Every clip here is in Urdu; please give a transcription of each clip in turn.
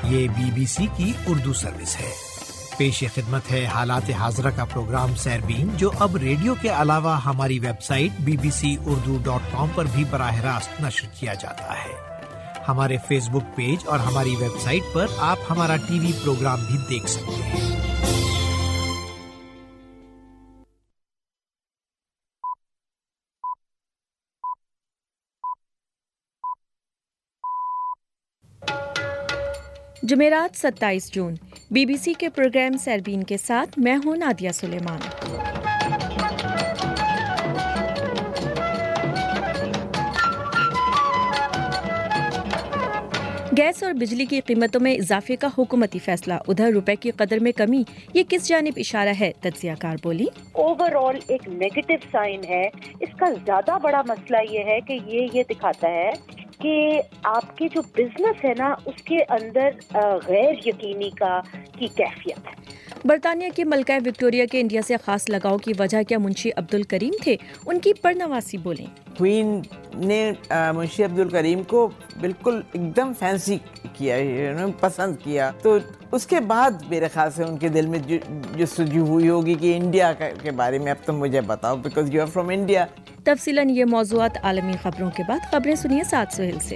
یہ BBC کی اردو سروس ہے۔ پیش خدمت ہے حالات حاضرہ کا پروگرام سیربین، جو اب ریڈیو کے علاوہ ہماری ویب سائٹ bbcurdu.com پر بھی براہ راست نشر کیا جاتا ہے۔ ہمارے فیس بک پیج اور ہماری ویب سائٹ پر آپ ہمارا ٹی وی پروگرام بھی دیکھ سکتے ہیں۔ جمعرات 27 جون BBC کے پروگرام سیربین کے ساتھ میں ہوں نادیہ سلیمان۔ گیس اور بجلی کی قیمتوں میں اضافے کا حکومتی فیصلہ، ادھر روپے کی قدر میں کمی، یہ کس جانب اشارہ ہے؟ تجزیہ کار بولی اوور آل ایک نیگیٹو سائن ہے۔ اس کا زیادہ بڑا مسئلہ یہ ہے کہ یہ دکھاتا ہے کہ آپ کے جو بزنس ہے نا، اس کے اندر غیر یقینی کی کیفیت ہے۔ برطانیہ کی ملکہ وکٹوریہ کے انڈیا سے خاص لگاؤ کی وجہ کیا منشی عبدالکریم تھے؟ ان کی پرنواسی بولیں۔ کوئین نے منشی عبدالکریم کو بالکل ایک دم فینسی کیا، پسند کیا، تو اس کے بعد میرے خیال سے ان کے دل میں جستجو ہوئی ہوگی کہ انڈیا کے بارے میں اب تم مجھے بتاؤ، because you are from India. تفصیلاً یہ موضوعات عالمی خبروں کے بعد، خبریں سنیے سعد سہیل سے۔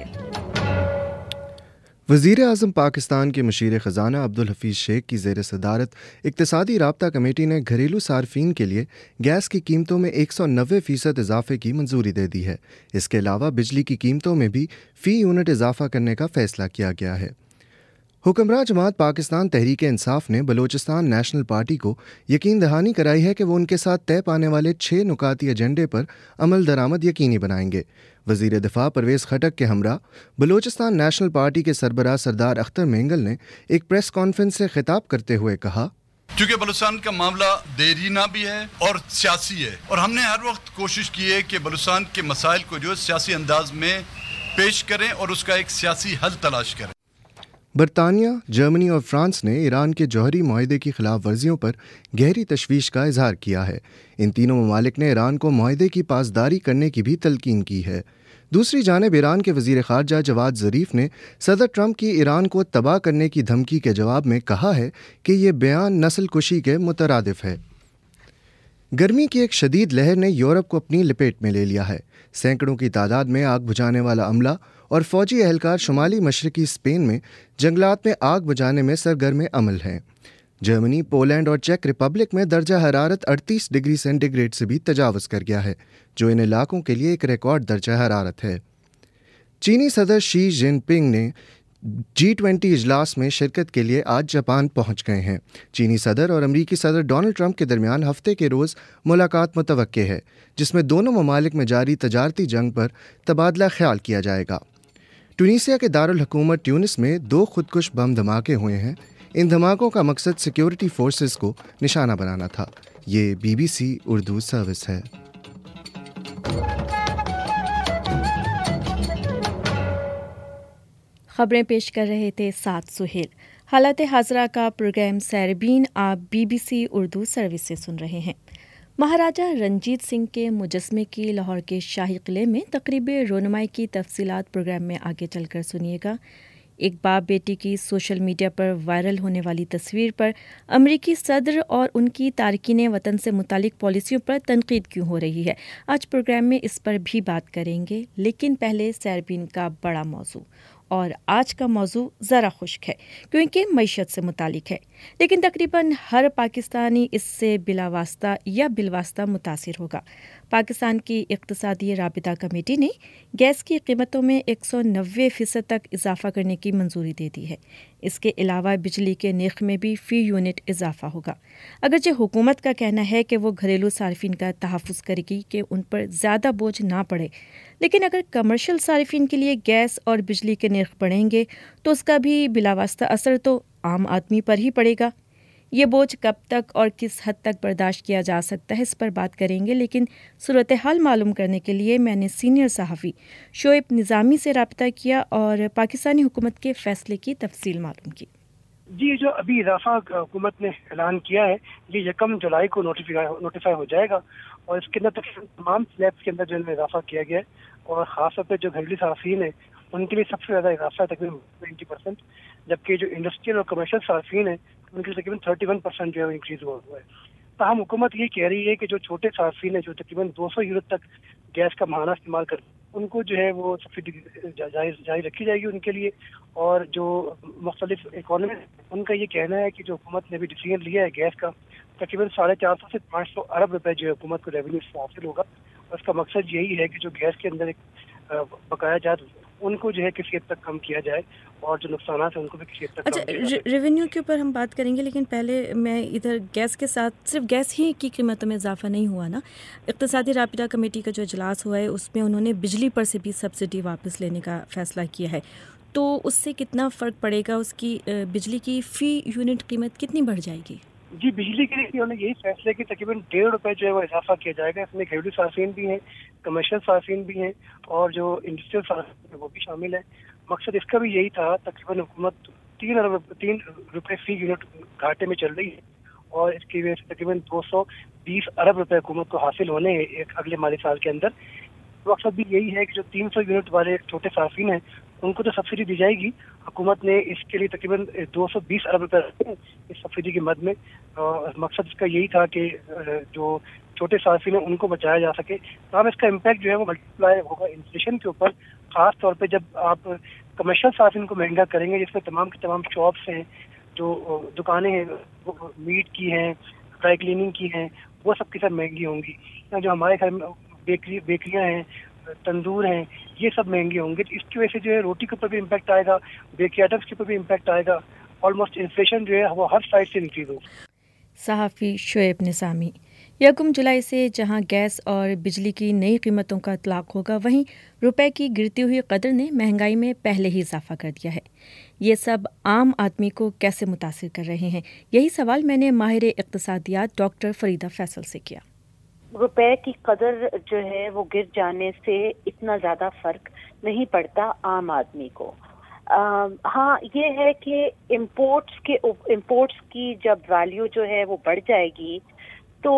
وزیر اعظم پاکستان کے مشیر خزانہ عبدالحفیظ شیخ کی زیر صدارت اقتصادی رابطہ کمیٹی نے گھریلو صارفین کے لیے گیس کی قیمتوں میں 190% اضافے کی منظوری دے دی ہے۔ اس کے علاوہ بجلی کی قیمتوں میں بھی فی یونٹ اضافہ کرنے کا فیصلہ کیا گیا ہے۔ حکمراں جماعت پاکستان تحریک انصاف نے بلوچستان نیشنل پارٹی کو یقین دہانی کرائی ہے کہ وہ ان کے ساتھ طے پانے والے 6 نکاتی ایجنڈے پر عمل درآمد یقینی بنائیں گے۔ وزیر دفاع پرویز خٹک کے ہمراہ بلوچستان نیشنل پارٹی کے سربراہ سردار اختر مینگل نے ایک پریس کانفرنس سے خطاب کرتے ہوئے کہا، کیونکہ بلوچستان کا معاملہ دیرینہ بھی ہے اور سیاسی ہے، اور ہم نے ہر وقت کوشش کی ہے کہ بلوچستان کے مسائل کو جو سیاسی انداز میں پیش کریں اور اس کا ایک سیاسی حل تلاش کریں۔ برطانیہ، جرمنی اور فرانس نے ایران کے جوہری معاہدے کی خلاف ورزیوں پر گہری تشویش کا اظہار کیا ہے۔ ان تینوں ممالک نے ایران کو معاہدے کی پاسداری کرنے کی بھی تلقین کی ہے۔ دوسری جانب ایران کے وزیر خارجہ جواد ظریف نے صدر ٹرمپ کی ایران کو تباہ کرنے کی دھمکی کے جواب میں کہا ہے کہ یہ بیان نسل کشی کے مترادف ہے۔ گرمی کی ایک شدید لہر نے یورپ کو اپنی لپیٹ میں لے لیا ہے۔ سینکڑوں کی تعداد میں آگ بجھانے والا عملہ اور فوجی اہلکار شمالی مشرقی اسپین میں جنگلات میں آگ بجھانے میں سرگرم عمل ہیں۔ جرمنی، پولینڈ اور چیک ریپبلک میں درجہ حرارت 38 ڈگری سینٹی گریڈ سے بھی تجاوز کر گیا ہے، جو ان علاقوں کے لیے ایک ریکارڈ درجہ حرارت ہے۔ چینی صدر شی جن پنگ نے G20 اجلاس میں شرکت کے لیے آج جاپان پہنچ گئے ہیں۔ چینی صدر اور امریکی صدر ڈونلڈ ٹرمپ کے درمیان ہفتے کے روز ملاقات متوقع ہے، جس میں دونوں ممالک میں جاری تجارتی جنگ پر تبادلہ خیال کیا جائے گا۔ ٹونیسیا کے دارالحکومت ٹیونس میں 2 خودکش بم دھماکے ہوئے ہیں۔ ان دھماکوں کا مقصد سیکیورٹی فورسز کو نشانہ بنانا تھا۔ یہ BBC اردو سروس ہے۔ خبریں پیش کر رہے تھے سعد سہیل۔ حالات حاضرہ کا پروگرام سیربین آپ BBC اردو سروس سے سن رہے ہیں۔ مہاراجہ رنجیت سنگھ کے مجسمے کی لاہور کے شاہی قلعے میں تقریب رونمائی کی تفصیلات پروگرام میں آگے چل کر سنیے گا۔ ایک باپ بیٹی کی سوشل میڈیا پر وائرل ہونے والی تصویر پر امریکی صدر اور ان کی تارکین وطن سے متعلق پالیسیوں پر تنقید کیوں ہو رہی ہے، آج پروگرام میں اس پر بھی بات کریں گے، لیکن پہلے سیربین کا بڑا موضوع، اور آج کا موضوع ذرا خشک ہے کیونکہ معیشت سے متعلق ہے، لیکن تقریباً ہر پاکستانی اس سے بلا واسطہ یا بالواسطہ متاثر ہوگا۔ پاکستان کی اقتصادی رابطہ کمیٹی نے گیس کی قیمتوں میں 190% تک اضافہ کرنے کی منظوری دے دی ہے۔ اس کے علاوہ بجلی کے نرخ میں بھی فی یونٹ اضافہ ہوگا۔ اگرچہ حکومت کا کہنا ہے کہ وہ گھریلو صارفین کا تحفظ کرے گی کہ ان پر زیادہ بوجھ نہ پڑے، لیکن اگر کمرشل صارفین کے لیے گیس اور بجلی کے نرخ بڑھیں گے تو اس کا بھی بلاواسطہ اثر تو عام آدمی پر ہی پڑے گا۔ یہ بوجھ کب تک اور کس حد تک برداشت کیا جا سکتا ہے، اس پر بات کریں گے، لیکن صورتحال معلوم کرنے کے لیے میں نے سینئر صحافی شعیب نظامی سے رابطہ کیا اور پاکستانی حکومت کے فیصلے کی تفصیل معلوم کی۔ جی، جو ابھی اضافہ حکومت نے اعلان کیا ہے یہ 1 جولائی کو نوٹیفائی ہو جائے گا، اور اس کے اندر تمام سلیبس کے اندر جو اضافہ کیا گیا ہے، اور خاص طور پہ جو گھریلو صارفین ہیں उनके लिए सबसे ज़्यादा इजाफा है तकरीबन 20%, जबकि जो इंडस्ट्रियल और कमर्शियल सार्फिन है उनके लिए तकरीबन 31% जो है इंक्रीज हुआ है। ताहम हुकूमत ये कह रही है कि जो छोटे सार्फिन है जो तकरीबन 200 यूनिट तक गैस का माहाना इस्तेमाल करते हैं उनको जो है वो सब्सिडी जारी रखी जाएगी उनके लिए। और जो मुख्तलिफ इकोनॉमी उनका ये कहना है कि जो हुकूमत ने भी डिसीजन लिया है गैस का, तकरीबन 450 से 500 अरब रुपए जो है हुकूमत को रेवेन्यू से हासिल होगा। और इसका मकसद यही है कि जो गैस के अंदर एक बकाया जात उनको जो है किसी हद तक कम किया जाए और जो नुकसान है उनको भी किसी हद तक अच्छा, रेवेन्यू के ऊपर हम बात करेंगे, लेकिन पहले मैं इधर गैस के साथ सिर्फ गैस ही की कीमतों में इजाफा नहीं हुआ ना। इक़्तिसादी राबिता कमेटी का जो इजलास हुआ है उसमें उन्होंने बिजली पर से भी सब्सिडी वापस लेने का फ़ैसला किया है, तो उससे कितना फ़र्क पड़ेगा? उसकी बिजली की फ़ी यूनिट कीमत कितनी बढ़ जाएगी? जी, बिजली के लिए उन्होंने यही फैसला कि तकरीबन 1.5 रुपये जो है वो इजाफा किया जाएगा। इसमें घरेलू सार्फिन भी हैं, कमर्शियल सार्फिन भी हैं और जो इंडस्ट्रियल सार्फिन है वो भी शामिल है। मकसद इसका भी यही था। तकरीबन हुकूमत 3 रुपये फी यूनिट घाटे में चल रही है और इसकी वजह से तकरीबन 220 अरब रुपए हुकूमत को हासिल होने हैं एक अगले माली साल के अंदर। मकसद भी यही है कि जो 300 यूनिट वाले छोटे सार्फिन हैं उनको तो सब्सिडी दी जाएगी। हुकूमत ने इसके लिए तकरीबन 220 अरब रुपए रखे इस सब्सिडी की मद में। मकसद इसका यही था कि जो छोटे सार्फिन हैं उनको बचाया जा सके। तो इसका इम्पैक्ट जो है वो मल्टीप्लाई होगा इन्फ्लेशन के ऊपर, ख़ास तौर पे जब आप कमर्शियल सार्फिन को महंगा करेंगे जिसमें तमाम की तमाम शॉप्स हैं, जो दुकानें हैं वो मीट की हैं, ड्राई क्लीनिंग की हैं, वो सब की सब महंगी होंगी। या जो हमारे घर में बेकरियाँ हैं, तंदूर हैं, ये सब महंगे होंगे। तो इसकी वजह से जो है रोटी के ऊपर भी इम्पैक्ट आएगा, बेकरी आइटम्स के ऊपर भी इम्पैक्ट आएगा। ऑलमोस्ट इन्फ्लेशन जो है वो हर साइड से इंक्रीज होगा। सहाफ़ी शुएब निज़ामी। 1 जुलाई से जहां गैस और बिजली की नई कीमतों का इतलाक़ होगा, वहीं रुपए की गिरती हुई कदर ने महंगाई में पहले ही इजाफा कर दिया है। ये सब आम आदमी को कैसे मुतासिर कर रहे हैं? यही सवाल मैंने माहिर इक़्तिसादियात डॉक्टर फरीदा फैसल से किया। रुपए की कदर जो है वो गिर जाने से इतना ज़्यादा फ़र्क नहीं पड़ता आम आदमी को। हाँ, ये है कि इम्पोर्ट्स की जब वैल्यू जो है वो बढ़ जाएगी तो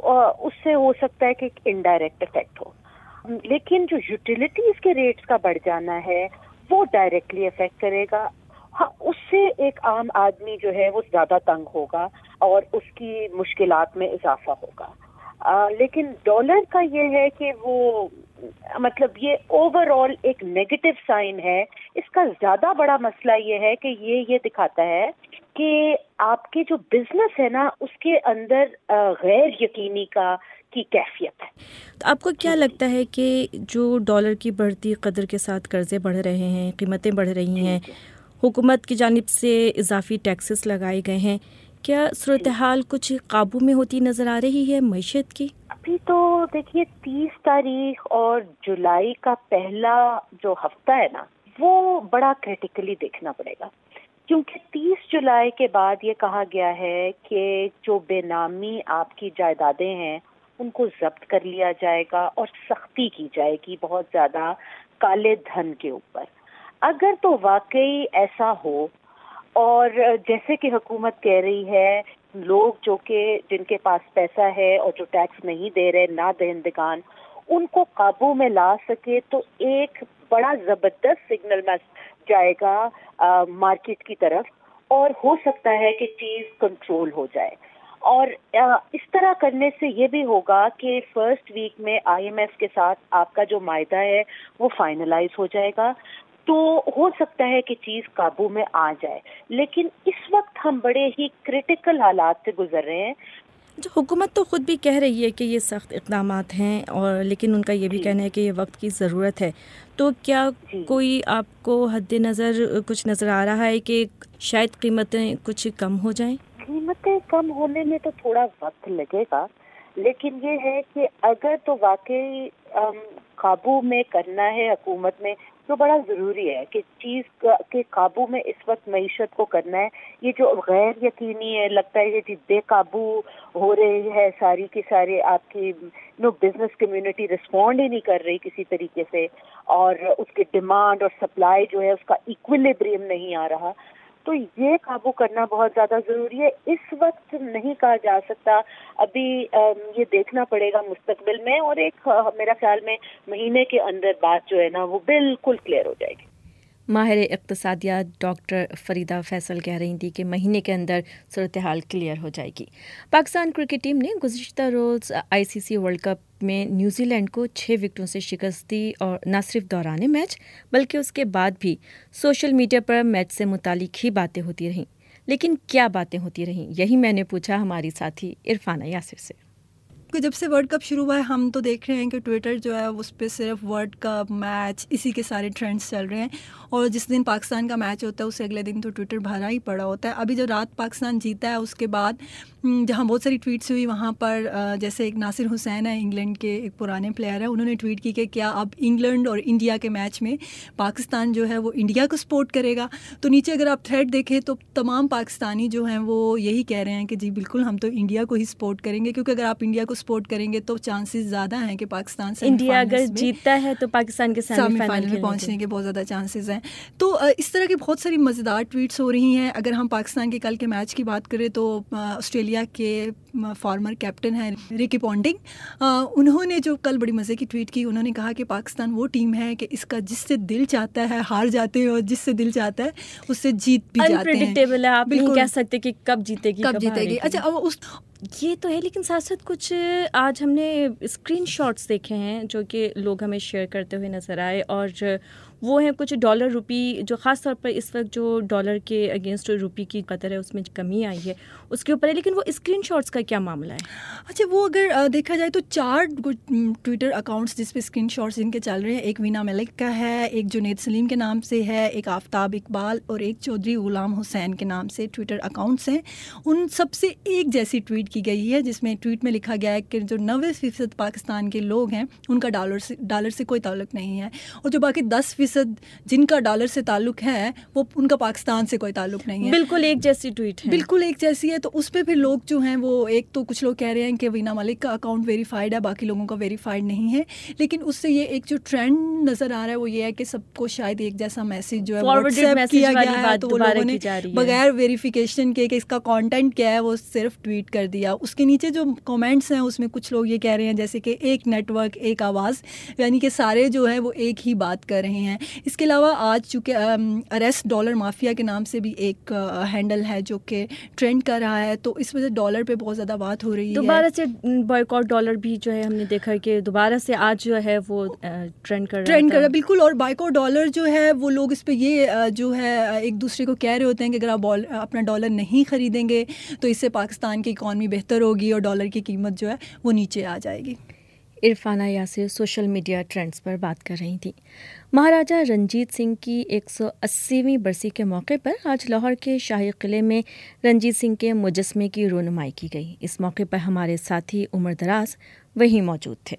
उससे हो सकता है कि इनडायरेक्ट इफेक्ट हो। लेकिन जो यूटिलिटीज़ के रेट्स का बढ़ जाना है वो डायरेक्टली इफेक्ट करेगा। हाँ, उससे एक आम आदमी जो है वो ज़्यादा तंग होगा और उसकी मुश्किलात में इजाफा होगा। लेकिन डॉलर का ये है कि वो मतलब ये ओवरऑल एक नेगेटिव साइन है। इसका ज़्यादा बड़ा मसला ये है कि ये दिखाता है कि आपके जो बिजनेस है ना उसके अंदर गैर यकीनी की कैफियत है। तो आपको क्या लगता है कि जो डॉलर की बढ़ती कदर के साथ कर्जे बढ़ रहे हैं, कीमतें बढ़ रही हैं, हुकूमत की जानिब से इजाफी टैक्सेस लगाए गए हैं, क्या सूरत हाल कुछ काबू में होती नज़र आ रही है मईशत की? अभी तो देखिए 30 तारीख और जुलाई का पहला जो हफ्ता है ना वो बड़ा क्रिटिकली देखना पड़ेगा, क्योंकि 30 जुलाई के बाद ये कहा गया है कि जो बेनामी आपकी जायदादें हैं उनको जब्त कर लिया जाएगा और सख्ती की जाएगी बहुत ज़्यादा काले धन के ऊपर। अगर तो वाकई ऐसा हो और जैसे कि हुकूमत कह रही है लोग जिनके पास पैसा है और जो टैक्स नहीं दे रहे ना दहिंदगान उनको काबू में ला सके तो एक बड़ा ज़बरदस्त सिग्नल मैसेज जाएगा मार्केट की तरफ और हो सकता है कि चीज़ कंट्रोल हो जाए। और इस तरह करने से ये भी होगा कि फर्स्ट वीक में IMF के साथ आपका जो मायदा है वो फाइनलाइज हो जाएगा, तो हो सकता है कि चीज़ काबू में आ जाए। लेकिन इस वक्त हम बड़े ही क्रिटिकल हालात से गुजर रहे हैं। जो हुकूमत तो ख़ुद भी कह रही है कि ये सख्त इक़दामात हैं और लेकिन उनका ये भी कहना है कि ये वक्त की ज़रूरत है, तो क्या कोई आपको हद नज़र कुछ नज़र आ रहा है कि शायद कीमतें कुछ कम हो जाएं? कीमतें कम होने में तो थोड़ा वक्त लगेगा, लेकिन ये है कि अगर तो वाकई काबू में करना है हुकूमत में तो बड़ा ज़रूरी है कि चीज़ के काबू में इस वक्त मईशत को करना है। ये जो गैर यकीनी है लगता है ये बेकाबू हो रही है सारी की सारी, आपकी बिजनेस कम्युनिटी रिस्पॉन्ड ही नहीं कर रही किसी तरीके से और उसकी डिमांड और सप्लाई जो है उसका इक्विलिब्रियम नहीं आ रहा, तो ये काबू करना बहुत ज़्यादा ज़रूरी है। इस वक्त नहीं कहा जा सकता, अभी ये देखना पड़ेगा मुस्तकबिल में और एक मेरा ख्याल में महीने के अंदर बात जो है ना वो बिल्कुल क्लियर हो जाएगी। ماہر اقتصادیات ڈاکٹر فریدہ فیصل کہہ رہی تھی کہ مہینے کے اندر صورتحال کلیئر ہو جائے گی۔ پاکستان کرکٹ ٹیم نے گزشتہ روز ICC ورلڈ کپ میں نیوزی لینڈ کو 6 وکٹوں سے شکست دی، اور نہ صرف دوران میچ بلکہ اس کے بعد بھی سوشل میڈیا پر میچ سے متعلق ہی باتیں ہوتی رہیں۔ لیکن کیا باتیں ہوتی رہیں، یہی میں نے پوچھا ہماری ساتھی عرفانہ یاسر سے۔ جب سے ورلڈ کپ شروع ہوا ہے ہم تو دیکھ رہے ہیں کہ ٹویٹر جو ہے اس پہ صرف ورلڈ کپ میچ اسی کے سارے ٹرینڈز چل رہے ہیں، اور جس دن پاکستان کا میچ ہوتا ہے اس سے اگلے دن تو ٹویٹر بھرا ہی پڑا ہوتا ہے۔ ابھی جو رات پاکستان جیتا ہے اس کے بعد جہاں بہت ساری ٹویٹس ہوئی، وہاں پر جیسے ایک ناصر حسین ہے، انگلینڈ کے ایک پرانے پلیئر ہیں، انہوں نے ٹویٹ کی کہ کیا اب انگلینڈ اور انڈیا کے میچ میں پاکستان جو ہے وہ انڈیا کو سپورٹ کرے گا؟ تو نیچے اگر آپ تھریڈ دیکھیں تو تمام پاکستانی جو ہیں وہ یہی کہہ رہے ہیں کہ جی بالکل ہم تو انڈیا کو ہی سپورٹ کریں گے، کیونکہ اگر آپ انڈیا کو سپورٹ کریں گے تو چانسز زیادہ ہیں کہ پاکستان سے انڈیا اگر جیتتا ہے تو پاکستان کے سیمی فائنل میں پہنچنے کے بہت زیادہ چانسز ہیں۔ تو اس طرح کی بہت ساری مزیدار ٹویٹس ہو رہی ہیں۔ اگر ہم پاکستان کے کل کے میچ کی بات کریں تو آسٹریلیا کے فارمر کیپٹن ہیں ریکی پونٹنگ، انہوں نے جو کل بڑی مزے کی ٹویٹ کی، انہوں نے کہا کہ پاکستان وہ ٹیم ہے کہ اس کا جس سے دل چاہتا ہے ہار جاتے ہیں، اور جس سے دل چاہتا ہے اس سے جیت بھی جاتے ہیں۔ انپریڈکٹیبل ہے، آپ نہیں کہہ سکتے کہ کب جیتے گی کب جیتے گی۔ اچھا اب یہ تو ہے، لیکن ساتھ ساتھ کچھ آج ہم نے اسکرین شاٹس دیکھے ہیں جو کہ لوگ ہمیں شیئر کرتے ہوئے نظر آئے، اور وہ ہیں کچھ ڈالر روپی، جو خاص طور پر اس وقت جو ڈالر کے اگینسٹ روپی کی قدر ہے اس میں کمی آئی ہے اس کے اوپر ہے، لیکن وہ اسکرین شاٹس کا کیا معاملہ ہے؟ اچھا وہ اگر دیکھا جائے تو 4 ٹویٹر اکاؤنٹس جس پہ اسکرین شاٹس ان کے چل رہے ہیں، ایک وینا ملک کا ہے، ایک جنید سلیم کے نام سے ہے، ایک آفتاب اقبال اور ایک چودھری غلام حسین کے نام سے ٹویٹر اکاؤنٹس ہیں۔ ان سب سے ایک جیسی ٹویٹ کی گئی ہے جس میں ٹویٹ میں لکھا گیا ہے کہ جو 90% پاکستان کے لوگ ہیں ان کا ڈالر سے کوئی تعلق نہیں ہے، اور جو باقی 10% جن کا ڈالر سے تعلق ہے وہ ان کا پاکستان سے کوئی تعلق نہیں ہے۔ بالکل ایک جیسی ٹویٹ ہے، بالکل ایک جیسی ہے۔ تو اس پہ پھر لوگ جو ہیں وہ ایک تو کچھ لوگ کہہ رہے ہیں کہ وینا ملک کا اکاؤنٹ ویریفائڈ ہے، باقی لوگوں کا ویریفائڈ نہیں ہے، لیکن اس سے یہ ایک جو ٹرینڈ نظر آ رہا ہے وہ یہ ہے کہ سب کو شاید ایک جیسا میسج جو ہے واٹس ایپ کیا گیا ہے، تو وہ لوگوں نے بغیر ویریفیکیشن کے کہ اس کا کانٹینٹ کیا ہے وہ صرف ٹویٹ کر دیا۔ اس کے نیچے جو کامنٹس ہیں اس میں کچھ لوگ یہ کہہ رہے ہیں جیسے کہ ایک نیٹ ورک ایک آواز، یعنی کہ سارے جو ہے وہ ایک ہی بات کر رہے ہیں۔ اس کے علاوہ آج چونکہ اریسٹ ڈالر مافیا کے نام سے بھی ایک ہینڈل ہے جو کہ ٹرینڈ کر رہا ہے، تو اس وجہ ڈالر پہ بہت زیادہ بات ہو رہی ہے۔ دوبارہ سے بائیکاٹ ڈالر بھی جو ہے ہم نے دیکھا کہ دوبارہ سے آج جو ہے وہ ٹرینڈ کر رہا ہے، بالکل۔ اور بائیکاٹ ڈالر جو ہے وہ لوگ اس پہ یہ جو ہے ایک دوسرے کو کہہ رہے ہوتے ہیں کہ اگر آپ اپنا ڈالر نہیں خریدیں گے تو اس سے پاکستان کی اکانومی بہتر ہوگی اور ڈالر کی قیمت جو ہے وہ نیچے آ جائے گی۔ Irfana Yasir social media trends پر بات کر رہی تھیں۔ مہاراجہ رنجیت سنگھ کی 180ویں برسی کے موقع پر آج لاہور کے شاہی قلعے میں رنجیت سنگھ کے مجسمے کی رونمائی کی گئی۔ اس موقع پر ہمارے ساتھی عمر دراز وہیں موجود تھے۔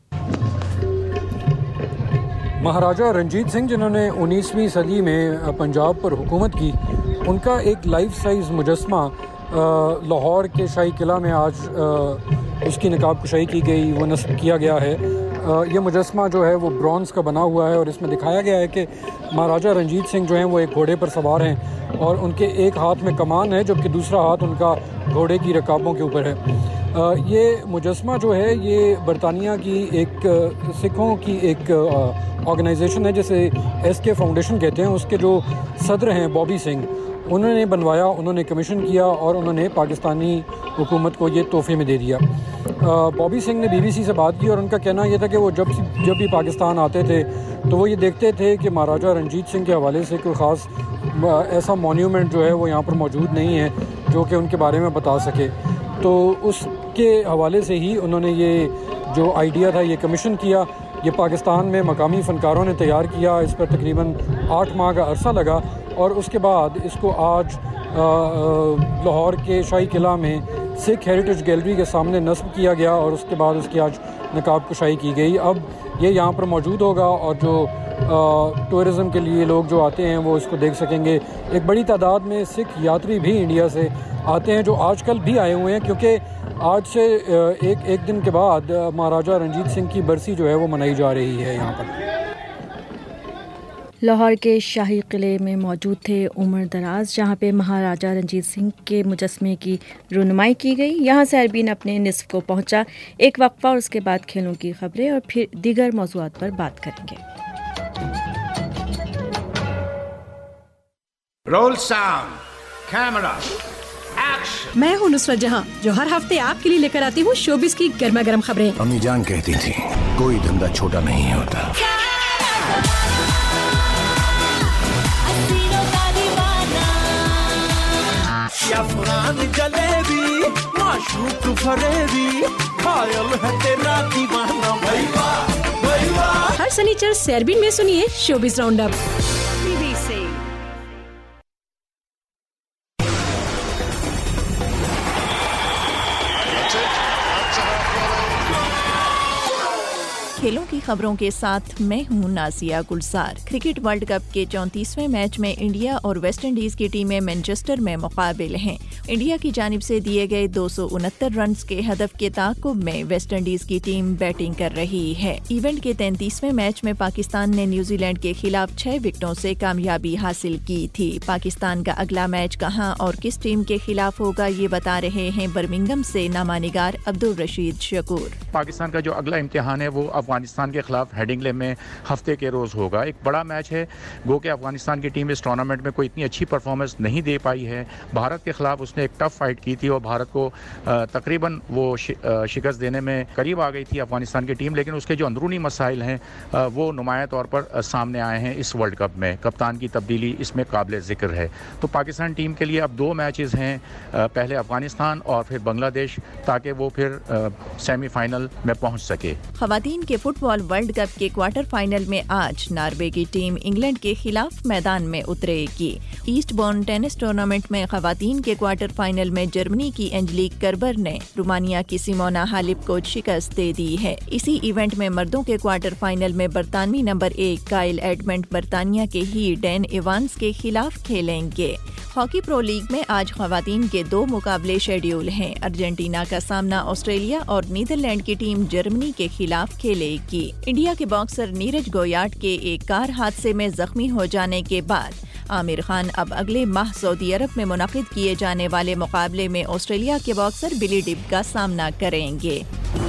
مہاراجہ رنجیت سنگھ جنہوں نے 19ویں صدی میں پنجاب پر حکومت کی، ان کا ایک لائف سائز مجسمہ لاہور کے شاہی قلعہ میں آج اس کی نقاب کشائی کی گئی، وہ نصب کیا گیا ہے۔ یہ مجسمہ جو ہے وہ برونز کا بنا ہوا ہے، اور اس میں دکھایا گیا ہے کہ مہاراجہ رنجیت سنگھ جو ہیں وہ ایک گھوڑے پر سوار ہیں، اور ان کے ایک ہاتھ میں کمان ہے جبکہ دوسرا ہاتھ ان کا گھوڑے کی رکابوں کے اوپر ہے۔ یہ مجسمہ جو ہے یہ برطانیہ کی ایک سکھوں کی ایک آرگنائزیشن ہے جسے SK فاؤنڈیشن کہتے ہیں، اس کے جو صدر ہیں بابی سنگھ، انہوں نے بنوایا، انہوں نے کمیشن کیا اور انہوں نے پاکستانی حکومت کو یہ تحفے میں دے دیا۔ بابی سنگھ نے BBC سے بات کی اور ان کا کہنا یہ تھا کہ وہ جب بھی پاکستان آتے تھے تو وہ یہ دیکھتے تھے کہ مہاراجہ رنجیت سنگھ کے حوالے سے کوئی خاص ایسا مونیومنٹ جو ہے وہ یہاں پر موجود نہیں ہے جو کہ ان کے بارے میں بتا سکے، تو اس کے حوالے سے ہی انہوں نے یہ جو آئیڈیا تھا یہ کمیشن کیا۔ یہ پاکستان میں مقامی فنکاروں نے تیار کیا، اس پر تقریباً 8 ماہ کا عرصہ لگا، اور اس کے بعد اس کو آج لاہور کے شاہی قلعہ میں سکھ ہیریٹیج گیلری کے سامنے نصب کیا گیا، اور اس کے بعد اس کی آج نقاب کشائی کی گئی۔ اب یہ یہاں پر موجود ہوگا، اور جو ٹورزم کے لیے لوگ جو آتے ہیں وہ اس کو دیکھ سکیں گے۔ ایک بڑی تعداد میں سکھ یاتری بھی انڈیا سے آتے ہیں جو آج کل بھی آئے ہوئے ہیں، کیونکہ آج سے ایک دن کے بعد مہاراجہ رنجیت سنگھ کی برسی جو ہے وہ منائی جا رہی ہے یہاں پر۔ لاہور کے شاہی قلعے میں موجود تھے عمر دراز، جہاں پہ مہاراجہ رنجیت سنگھ کے مجسمے کی رونمائی کی گئی۔ یہاں سیربین اپنے نصف کو پہنچا، ایک وقفہ اور اس کے بعد کھیلوں کی خبریں اور پھر دیگر موضوعات پر بات کریں گے۔ Roll sound, camera, action. मैं हूँ नुसरत जहाँ, जो हर हफ्ते आपके लिए लेकर आती हूँ शोबिस की गर्मा गर्म खबरें। अम्मी जान कहती थी कोई धंधा छोटा नहीं होता। अफगान जलेबी माशूक फरेबी घायल है तेरा दीवाना भैया भैया। हर शनिचर सैरबीन में सुनिए शोबिस राउंड अप। BBC खेलों की खबरों के साथ मैं हूं Nasia Gulzar. Cricket world cup के 34वें मैच में इंडिया और वेस्ट इंडीज की टीमें मैनचेस्टर में मुकाबिल हैं। इंडिया की जानिब से दिए गए 269 रन के हदफ के ताक़ुब में वेस्ट इंडीज की टीम बैटिंग कर रही है। इवेंट के 33वें मैच में पाकिस्तान ने न्यूजीलैंड के खिलाफ 6 विकेटों से कामयाबी हासिल की थी। पाकिस्तान का अगला मैच कहां और किस टीम के खिलाफ होगा, ये बता रहे हैं बर्मिंघम से नामानिगार अब्दुल रशीद शकूर। पाकिस्तान का जो अगला इम्तिहान है वो अफगानिस्तान के खिलाफ हेडिंगले में हफ्ते के रोज होगा। एक बड़ा मैच है, गो कि अफगानिस्तान की टीम इस टूर्नामेंट में कोई इतनी अच्छी परफॉर्मेंस नहीं दे पाई है। भारत के खिलाफ उसने एक टफ फाइट की थी और भारत को तकरीबन वो शिकस्त देने में करीब आ गई थी अफगानिस्तान की टीम, लेकिन उसके जो अंदरूनी मसाइल हैं वो नुमाया तौर पर सामने आए हैं इस वर्ल्ड कप में। कप्तान की तब्दीली इसमें काबिल ज़िक्र है। तो पाकिस्तान टीम के लिए अब 2 मैचेस हैं, पहले अफगानिस्तान और फिर बांग्लादेश, ताकि वो फिर सेमीफाइनल में पहुंच सके। खवातीन के फुटबॉल वर्ल्ड कप के क्वार्टर फाइनल में आज नॉर्वे की टीम इंग्लैंड के खिलाफ मैदान में उतरेगी। ईस्टबॉर्न टेनिस टूर्नामेंट में खवातीन के क्वार्टर फाइनल में जर्मनी की एंजेलिक कर्बर ने रोमानिया की सिमोना हालिप को शिकस्त दे दी है। इसी इवेंट में मर्दों के क्वार्टर फाइनल में बरतानवी नंबर 1 काइल एडमंड बरतानिया के ही डैन इवांस के खिलाफ खेलेंगे। हॉकी प्रो लीग में आज खवातीन के 2 मुकाबले शेड्यूल हैं। अर्जेंटीना का सामना ऑस्ट्रेलिया और नीदरलैंड की टीम जर्मनी के खिलाफ खेलेगी। इंडिया के बॉक्सर नीरज गोयाट के एक कार हादसे में जख्मी हो जाने के बाद आमिर खान अब अगले माह सऊदी अरब में मुनक़िद किए जाने वाले मुकाबले में ऑस्ट्रेलिया के बॉक्सर बिली डिब का सामना करेंगे।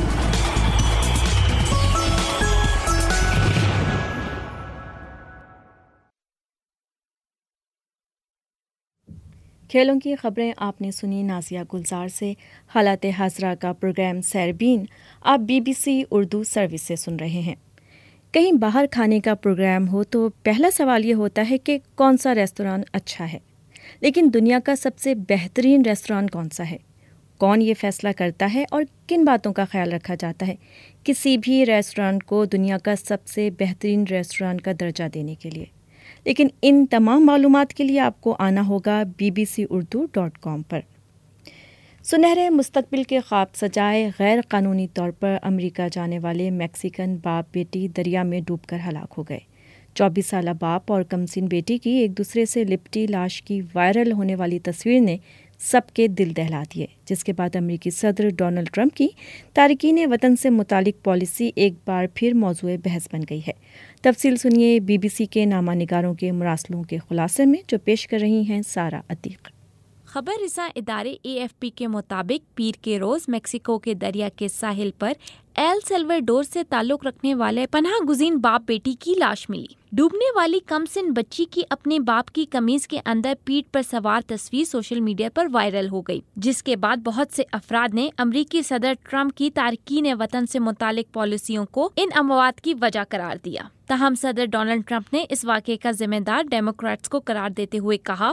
खेलों की खबरें आपने सुनी नाजिया गुलजार से। हालात हाज़रा का प्रोग्राम सैरबीन आप BBC उर्दू सर्विस से सुन रहे हैं। कहीं बाहर खाने का प्रोग्राम हो तो पहला सवाल ये होता है कि कौन सा रेस्तोरां अच्छा है, लेकिन दुनिया का सबसे बेहतरीन रेस्तोरां कौन सा है? कौन ये फैसला करता है और किन बातों का ख्याल रखा जाता है किसी भी रेस्तोरां को दुनिया का सबसे बेहतरीन रेस्तोरां का दर्जा देने के लिए? लेकिन इन तमाम मालूमात के लिए आपको आना होगा bbcurdu.com पर। सुनहरे मुस्तकबिल के ख्वाब सजाए गैर कानूनी तौर पर अमेरिका जाने वाले मैक्सिकन बाप बेटी दरिया में डूबकर हलाक हो गए। 24 साला बाप और कमसिन बेटी की एक दूसरे से लिपटी लाश की वायरल होने वाली तस्वीर ने सबके दिल दहला दिए, जिसके बाद अमेरिकी सदर डोनाल्ड ट्रंप की तारकीन वतन से मुतालिक पॉलिसी एक बार फिर मौजूए बहस बन गई है। तफसील सुनिए BBC के नामानिगारों के मुरासलों के खुलासे में, जो पेश कर रही हैं सारा अतीक। खबर रिसा इदारे AFP के मुताबिक पीर के रोज मेक्सिको के दरिया के साहिल पर एल सल्वाडोर से ताल्लुक रखने वाले पनाह गुज़ीन बाप बेटी की लाश मिली। डूबने वाली कमसिन बच्ची की अपने बाप की कमीज के अंदर पीठ पर सवार तस्वीर सोशल मीडिया पर वायरल हो गई, जिसके बाद बहुत से अफराद ने अमरीकी सदर ट्रंप की तारकीन वतन से मुतालिक पॉलिसियों को इन अमवात की वजह करार दिया। ताहम सदर डोनाल्ड ट्रंप ने इस वाक़े का जिम्मेदार डेमोक्रेट्स को करार देते हुए कहा,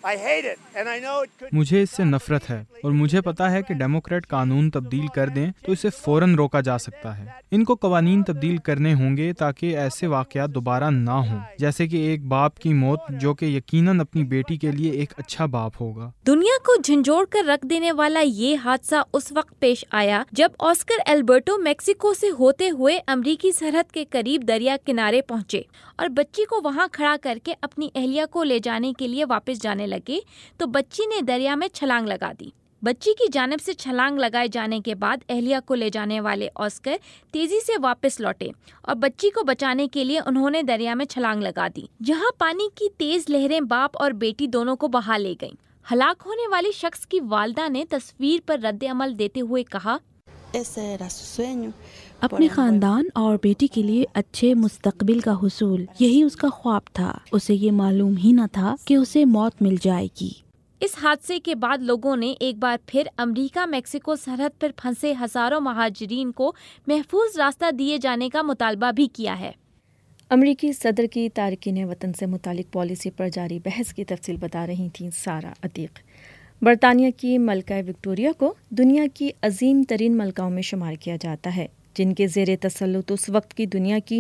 मुझे इससे नफरत है और मुझे पता है कि डेमोक्रेट कानून तब्दील कर दें तो इसे फौरन रोका जा सकता है। इनको कवानीन तब्दील करने होंगे ताकि ऐसे वाक़यात दोबारा ना हों, जैसे कि एक बाप की मौत जो कि यकीनन अपनी बेटी के लिए एक अच्छा बाप होगा। दुनिया को झंझोड़ कर रख देने वाला ये हादसा उस वक्त पेश आया जब ऑस्कर एल्बर्टो मेक्सिको से होते हुए अमरीकी सरहद के करीब दरिया किनारे पहुंचे और बच्ची को वहां खड़ा करके अपनी अहलिया को ले जाने के लिए वापस जाने लगे तो बच्ची ने दरिया में छलांग लगा दी। बच्ची की जानिब से छलांग लगाए जाने के बाद अहलिया को ले जाने वाले ऑस्कर तेजी से वापस लौटे और बच्ची को बचाने के लिए उन्होंने दरिया में छलांग लगा दी, जहां पानी की तेज लहरें बाप और बेटी दोनों को बहा ले गईं। हलाक होने वाली शख्स की वालिदा ने तस्वीर पर रद्द अमल देते हुए कहा, اپنے خاندان اور بیٹی کے لیے اچھے مستقبل کا حصول، یہی اس کا خواب تھا. اسے یہ معلوم ہی نہ تھا کہ اسے موت مل جائے گی. اس حادثے کے بعد لوگوں نے ایک بار پھر امریکہ میکسیکو سرحد پر پھنسے ہزاروں مہاجرین کو محفوظ راستہ دیے جانے کا مطالبہ بھی کیا ہے. امریکی صدر کی تارکین وطن سے متعلق پالیسی پر جاری بحث کی تفصیل بتا رہی تھیں سارہ عتیق. برطانیہ کی ملکہ وکٹوریہ کو دنیا کی عظیم ترین ملکاؤں میں شمار کیا جاتا ہے، جن کے زیر تسلط اس وقت کی دنیا کی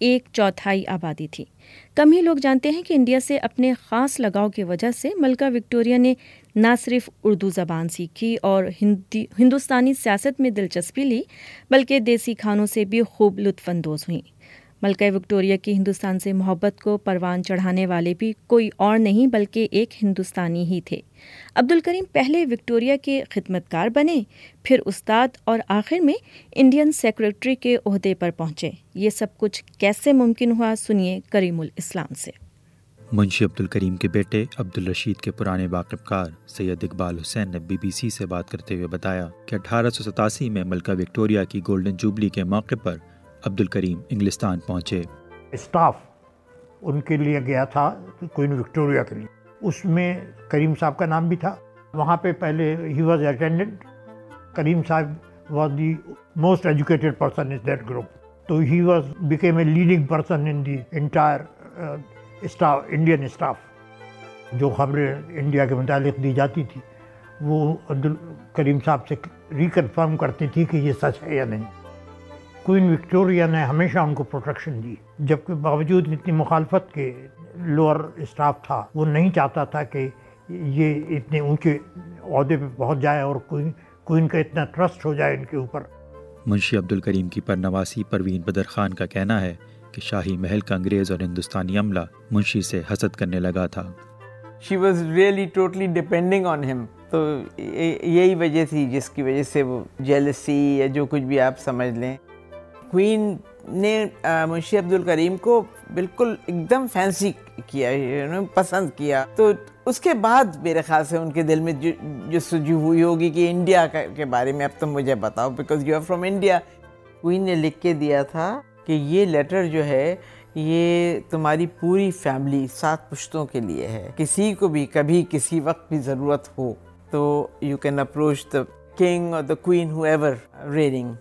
1/4 آبادی تھی. کم ہی لوگ جانتے ہیں کہ انڈیا سے اپنے خاص لگاؤ کی وجہ سے ملکہ وکٹوریہ نے نہ صرف اردو زبان سیکھی اور ہندوستانی سیاست میں دلچسپی لی، بلکہ دیسی کھانوں سے بھی خوب لطف اندوز ہوئیں. ملکہ وکٹوریہ کی ہندوستان سے محبت کو پروان چڑھانے والے بھی کوئی اور نہیں بلکہ ایک ہندوستانی ہی تھے. عبدالکریم پہلے وکٹوریہ کے خدمتگار بنے، پھر استاد اور آخر میں انڈین سیکریٹری کے عہدے پر پہنچے. یہ سب کچھ کیسے ممکن ہوا، سنیے کریم الاسلام سے. منشی عبدالکریم کے بیٹے عبدالرشید کے پرانے واقف کار سید اقبال حسین نے بی بی سی سے بات کرتے ہوئے بتایا کہ 1887 میں ملکہ وکٹوریہ کی گولڈن جوبلی کے موقع پر عبدالکریم انگلستان پہنچے. اسٹاف ان کے لیے گیا تھا کوئن وکٹوریہ کے لیے، اس میں کریم صاحب کا نام بھی تھا. وہاں پہ پہلے he was attendant. Karim Sahib was the most educated person in that group, تو he was became a leading person in the entire staff, Indian staff. جو خبریں انڈیا کے متعلق دی جاتی تھی وہ عبدالکریم صاحب سے ریکنفرم کرتی تھی کہ یہ سچ ہے یا نہیں. کوئن وکٹوریہ نے ہمیشہ ان کو پروٹیکشن دی، جبکہ باوجود اتنی مخالفت کے لوور اسٹاف تھا، وہ نہیں چاہتا تھا کہ یہ اتنے اونچے عہدے پہ پہنچ جائے اور کوئن کا اتنا ٹرسٹ ہو جائے ان کے اوپر. منشی عبدالکریم کی پرنواسی پروین بدر خان کا کہنا ہے کہ شاہی محل کا انگریز اور ہندوستانی عملہ منشی سے حسد کرنے لگا تھا. She was really totally depending on him. تو یہی وجہ تھی جس کی وجہ سے وہ جیلسی یا جو کچھ بھی آپ سمجھ لیں. کوئین نے منشی عبدالکریم کو بالکل ایک دم فینسی کیا، پسند کیا. تو اس کے بعد میرے خیال سے ان کے دل میں جو سجو ہوئی ہوگی کہ انڈیا کے بارے میں اب تم مجھے بتاؤ، because you are from India. Queen نے لکھ کے دیا تھا کہ یہ لیٹر جو ہے یہ تمہاری پوری فیملی 7 پشتوں کے لیے ہے. کسی کو بھی کبھی کسی وقت بھی ضرورت ہو تو you can approach the king اور the queen whoever reading.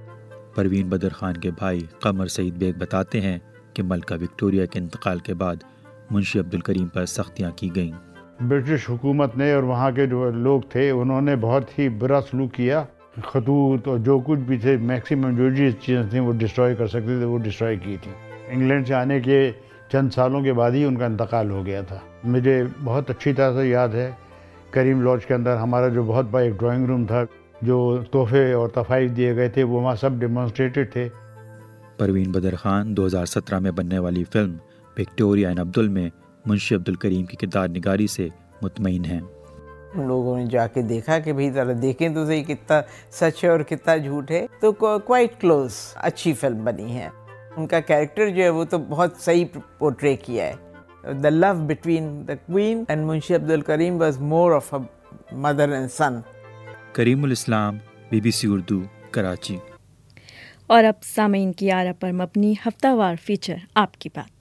Parveen Badar Khan کے بھائی قمر سعید بیگ بتاتے ہیں کہ ملکہ وکٹوریہ کے انتقال کے بعد منشی عبدالکریم پر سختیاں کی گئیں. برٹش حکومت نے اور وہاں کے جو لوگ تھے انہوں نے بہت ہی برا سلوک کیا. خطوط اور جو کچھ بھی تھے میکسیمم جو چیزیں تھیں وہ ڈسٹروائے کر سکتے تھے وہ ڈسٹروائے کی تھی. انگلینڈ سے آنے کے چند سالوں کے بعد ہی ان کا انتقال ہو گیا تھا. مجھے بہت اچھی طرح سے یاد ہے کریم لاڈج کے اندر ہمارا جو بہت بڑا ایک ڈرائنگ روم تھا، جو تحفے اور تحائف دیے گئے تھے وہ وہاں سب ڈیمانسٹریٹڈ تھے. پروین بدر خان 2017 میں بننے والی فلم وکٹوریہ اینڈ عبدل میں منشی عبدالکریم کی کردار نگاری سے مطمئن ہیں. لوگوں نے جا کے دیکھا کہ بھئی ذرا دیکھیں تو صحیح کتنا سچ ہے اور کتنا جھوٹ ہے. تو کوائٹ کلوز اچھی فلم بنی ہے. ان کا کیریکٹر جو ہے وہ تو بہت صحیح پورٹرے کیا ہے. The love between the Queen and Munshi Abdul Karim was more of a mother and son. Karim ul Islam, B B C Urdu, Karachi. اور اب سامعین کی آرا پر مبنی ہفتہ وار فیچر آپ کی بات.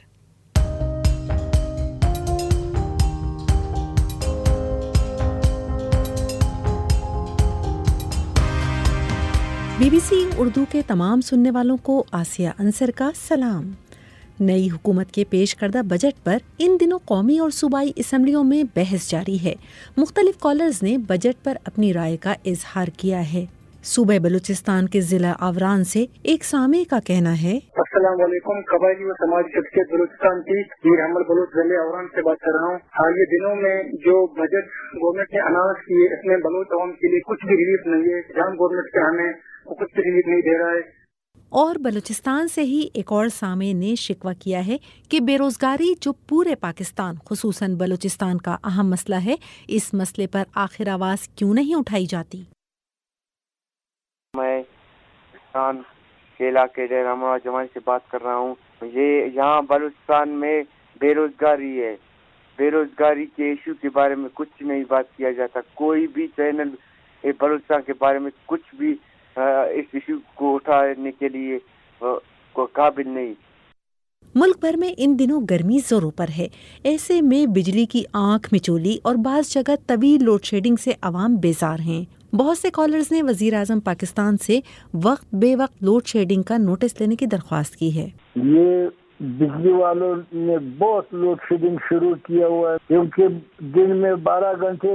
بی بی سی اردو کے تمام سننے والوں کو آسیہ انصر کا سلام. نئی حکومت کے پیش کردہ بجٹ پر ان دنوں قومی اور صوبائی اسمبلیوں میں بحث جاری ہے. مختلف کالرز نے بجٹ پر اپنی رائے کا اظہار کیا ہے. صوبہ بلوچستان کے ضلع آوران سے ایک سامع کا کہنا ہے: السلام علیکم. قبائلی و سماجی شخصیت بلوچستان کی میر احمد بلوچ ضلع آوران سے بات کر رہا ہوں. حالیہ دنوں میں جو بجٹ گورنمنٹ نے اناؤنس کیے اس میں بلوچ عوام کے لیے کچھ بھی ریلیف نہیں ہے. جہاں گورنمنٹ کا ہمیں کچھ بھی ریلیف نہیں دے رہا ہے. اور بلوچستان سے ہی ایک اور سامع نے شکوہ کیا ہے کہ بے روزگاری جو پورے پاکستان خصوصاً بلوچستان کا اہم مسئلہ ہے، اس مسئلے پر آخر آواز کیوں نہیں اٹھائی جاتی. میں پاکستان کے علاقے ڈیرہ موا جماعت سے بات کر رہا ہوں. یہ یہاں بلوچستان میں بے روزگاری ہے. بے روزگاری کے ایشو کے بارے میں کچھ نہیں بات کیا جاتا. کوئی بھی چینل بلوچستان کے بارے میں کچھ بھی اس ایشو کو اٹھانے کے لیے قابل نہیں. ملک بھر میں ان دنوں گرمی زوروں پر ہے. ایسے میں بجلی کی آنکھ مچولی اور بعض جگہ طویل لوڈ شیڈنگ سے عوام بیزار ہیں. بہت سے کالرز نے وزیر اعظم پاکستان سے وقت بے وقت لوڈ شیڈنگ کا نوٹس لینے کی درخواست کی ہے. یہ بجلی والوں نے بہت لوڈ شیڈنگ شروع کیا ہوا ہے، کیونکہ دن میں 12 گھنٹے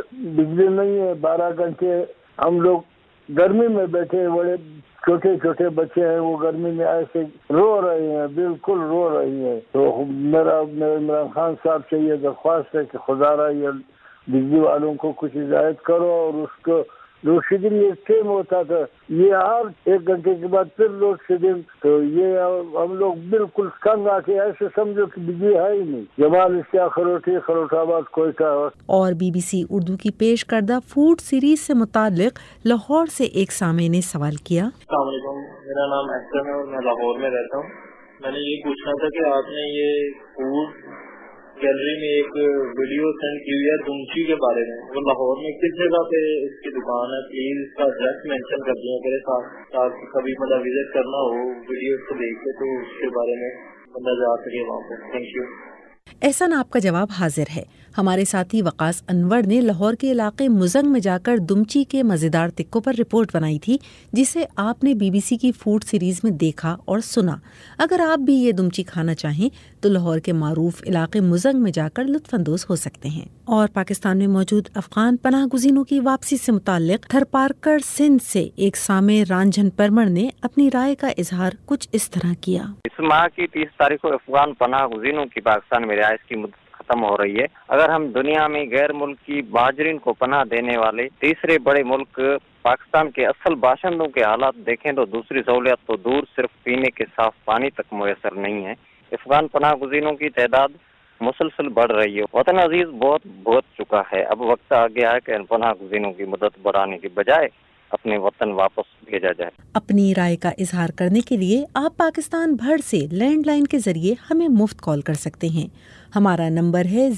بجلی نہیں ہے. 12 گھنٹے ہم لوگ گرمی میں بیٹھے، بڑے چھوٹے چھوٹے بچے ہیں، وہ گرمی میں ایسے رو رہے ہیں، بالکل رو رہی ہیں. تو میرا عمران خان صاحب سے یہ درخواست ہے کہ خدا را یہ بجلی والوں کو کچھ ہدایت کرو. اور اس کو لوڈ شیڈنگ ایک ٹائم ہوتا تھا، یہ ہر 1 گھنٹے کے بعد پھر لوڈ شیڈنگ. تو یہ ہم لوگ بالکل تنگ آ کے ایسے سمجھو کہ بجلی ہے ہی نہیں. جمال اشتیاق خروٹی، خروٹ آباد، کوئٹہ. اور بی بی سی اردو کی پیش کردہ فوڈ سیریز سے متعلق لاہور سے ایک سامع نے سوال کیا. السلام علیکم، میرا نام احسن ہے اور میں لاہور میں رہتا ہوں. میں نے یہ پوچھنا تھا کہ آپ نے یہ فوڈ گیلری میں ایک ویڈیو سینڈ کی ہوئی ہے دمچی کے بارے میں، وہ لاہور میں کس جگہ پہ اس کی دکان ہے؟ پلیز اس کا ایڈریس مینشن کر دیا میرے ساتھ، تاکہ کبھی مطلب وزٹ کرنا ہو ویڈیو کو دیکھ کے تو اس کے بارے میں بندہ جا سکے وہاں پہ. Thank you. احسان آپ کا جواب حاضر ہے. ہمارے ساتھی وقاص انور نے لاہور کے علاقے مزنگ میں جا کر دمچی کے مزیدار تکوں پر رپورٹ بنائی تھی، جسے آپ نے بی بی سی کی فوڈ سیریز میں دیکھا اور سنا. اگر آپ بھی یہ دمچی کھانا چاہیں تو لاہور کے معروف علاقے مزنگ میں جا کر لطف اندوز ہو سکتے ہیں. اور پاکستان میں موجود افغان پناہ گزینوں کی واپسی سے متعلق تھر پارکر سندھ سے ایک سامع رانجھن پرمر نے اپنی رائے کا اظہار کچھ اس طرح کیا. اس ماہ کی 30 تاریخ کو افغان پناہ گزینوں کی پاکستان میں رہائش کی مدت ختم ہو رہی ہے. اگر ہم دنیا میں غیر ملکی مہاجرین کو پناہ دینے والے تیسرے بڑے ملک پاکستان کے اصل باشندوں کے حالات دیکھیں تو دوسری سہولیات تو دور، صرف پینے کے صاف پانی تک میسر نہیں ہے. افغان پناہ گزینوں کی تعداد مسلسل بڑھ رہی ہے. وطن عزیز بہت بہت چکا ہے. اب وقت آ گیا ہے کہ پناہ گزینوں کی مدت بڑھانے کے بجائے اپنے وطن واپس بھیجا جائے. اپنی رائے کا اظہار کرنے کے لیے آپ پاکستان بھر سے لینڈ لائن کے ذریعے ہمیں مفت کال کر سکتے ہیں. ہمارا نمبر ہے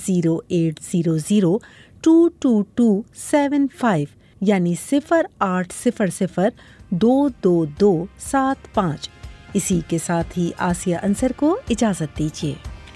0800-222-75 یعنی 0800-222-75. اسی کے ساتھ ہی آسیہ انصر کو اجازت دیجیے.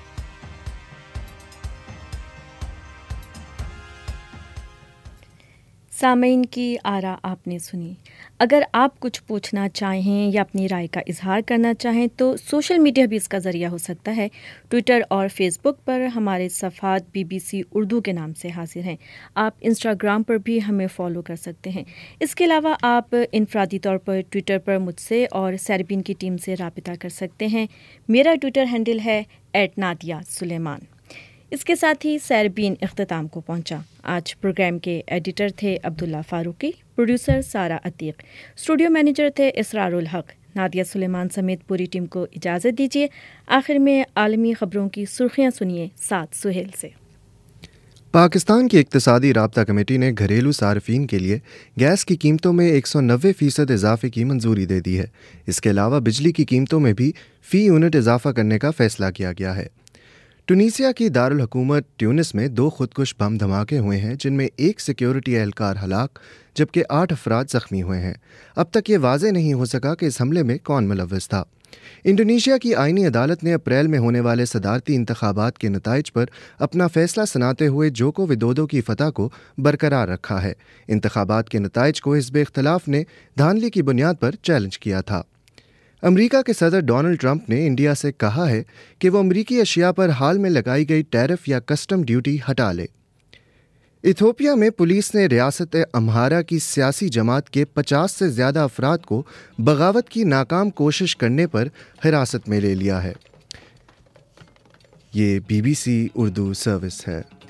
سامعین کی آراء آپ نے سنی. اگر آپ کچھ پوچھنا چاہیں یا اپنی رائے کا اظہار کرنا چاہیں تو سوشل میڈیا بھی اس کا ذریعہ ہو سکتا ہے. ٹویٹر اور فیس بک پر ہمارے صفحات بی بی سی اردو کے نام سے حاضر ہیں. آپ انسٹاگرام پر بھی ہمیں فالو کر سکتے ہیں. اس کے علاوہ آپ انفرادی طور پر ٹویٹر پر مجھ سے اور سیربین کی ٹیم سے رابطہ کر سکتے ہیں. میرا ٹویٹر ہینڈل ہے @نادیہ_سلیمان. اس کے ساتھ ہی سیربین اختتام کو پہنچا. آج پروگرام کے ایڈیٹر تھے Abdullah Farooqi, producer Sara Atiq, studio manager تھے اسرار الحق. نادیہ سلیمان سمیت پوری ٹیم کو اجازت دیجیے. آخر میں عالمی خبروں کی سرخیاں سنیے سعد سہیل سے. پاکستان کی اقتصادی رابطہ کمیٹی نے گھریلو صارفین کے لیے گیس کی قیمتوں میں 190% اضافے کی منظوری دے دی ہے. اس کے علاوہ بجلی کی قیمتوں میں بھی فی یونٹ اضافہ کرنے کا فیصلہ کیا گیا ہے. ٹونیسیا کی دارالحکومت ٹیونس میں 2 خودکش بم دھماکے ہوئے ہیں، جن میں ایک سیکیورٹی اہلکار ہلاک جبکہ 8 افراد زخمی ہوئے ہیں. اب تک یہ واضح نہیں ہو سکا کہ اس حملے میں کون ملوث تھا. انڈونیشیا کی آئینی عدالت نے اپریل میں ہونے والے صدارتی انتخابات کے نتائج پر اپنا فیصلہ سناتے ہوئے جوکو ودودو کی فتح کو برقرار رکھا ہے. انتخابات کے نتائج کو حزب اختلاف نے دھاندلی کی بنیاد پر چیلنج کیا تھا. امریکہ کے صدر ڈونلڈ ٹرمپ نے انڈیا سے کہا ہے کہ وہ امریکی اشیاء پر حال میں لگائی گئی ٹیرف یا کسٹم ڈیوٹی ہٹا لے. ایتھوپیا میں پولیس نے ریاست امہارا کی سیاسی جماعت کے 50 سے زیادہ افراد کو بغاوت کی ناکام کوشش کرنے پر حراست میں لے لیا ہے. یہ BBC اردو سروس ہے.